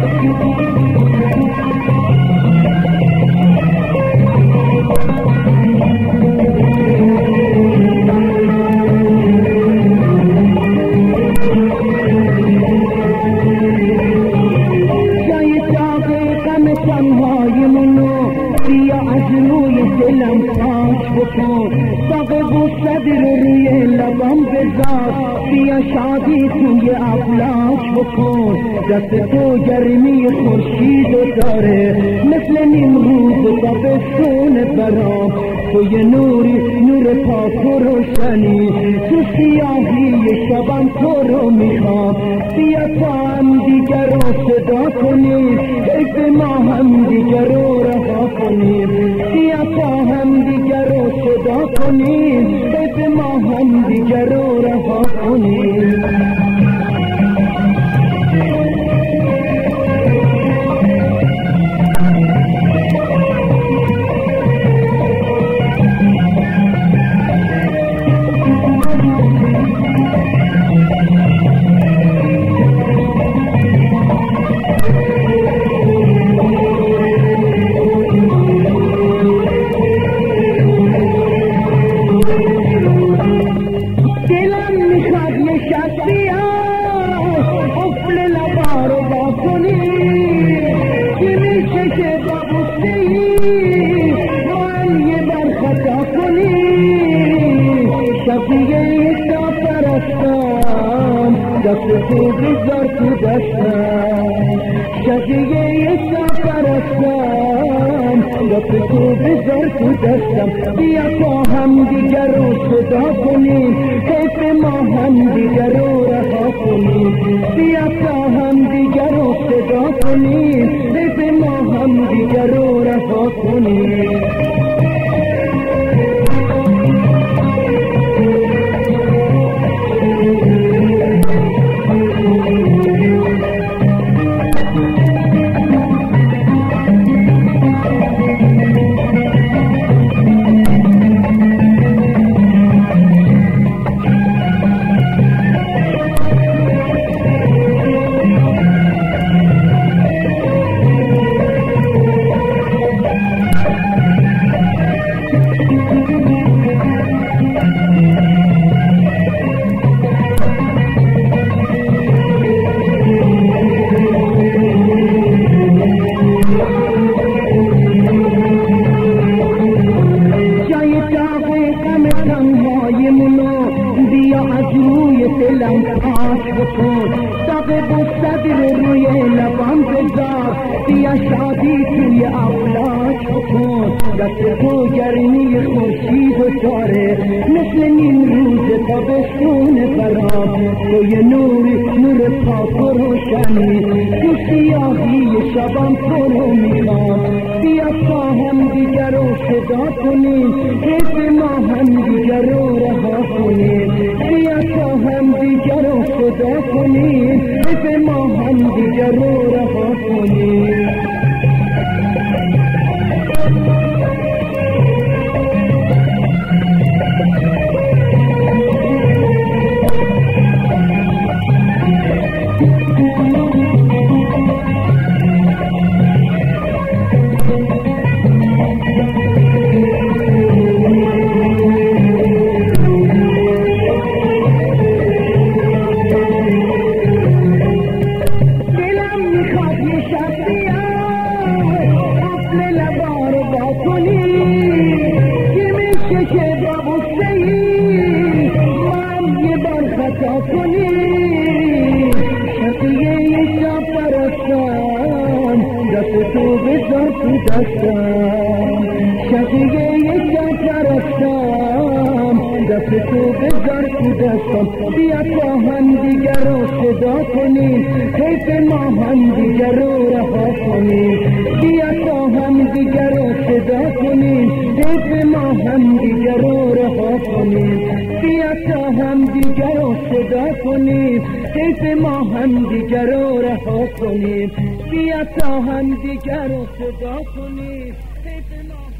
بیا شادی توی افلاک بکن، دست تو گرمی خورشید داره مثل نیمروز تابستون برام، توی نوری نور پاک و روشنی، تو سیاهی شبم تو رو میخوام. بیا تا هم دیگر رو صدا کنیم، حیف ما هم دیگر رو رها کنیم. بیا تا هم دیگر رو صدا کنیم، حیف ما هم دیگر رو رها کنیم. دست تو بذار تو دستم، شقیه سفرستم، دست تو بذار تو دستم. بیا تا هم دیگر رو صدا کنیم، حیف ما هم دیگر رو رها کنیم. بیا تا هم دیگر رو صدا کنیم، حیف ما هم دیگر رو رها کنیم. بیا شادی توی افلاک بکن، دست تو گرمی خورشید داره مثل نیمروز تابستون برام، توی نور پاک و روشنی، تو سیاهی شبم تو رو میخوام. بیا تا هم دیگر رو صدا کنیم، حیف ما هم دیگر رو رها کنیم. بیا تا هم دیگر رو صدا کنیم، حیف ما هم دیگر رو رها کنیم. دست تو بذار تو دستم، شقیه سفرستم، دست تو بذار تو دستم. بیا تا هم دیگر رو صدا کنیم، حیف ما هم دیگر رو رها کنیم. بیا تا هم دیگر رو صدا کنیم، حیف ما هم دیگر رو رها کنیم. بیا تا هم دیگر رو صدا کنیم، حیف ما هم دیگر رو رها کنیم. بیا تا هم دیگر رو صدا کنیم، حیف ما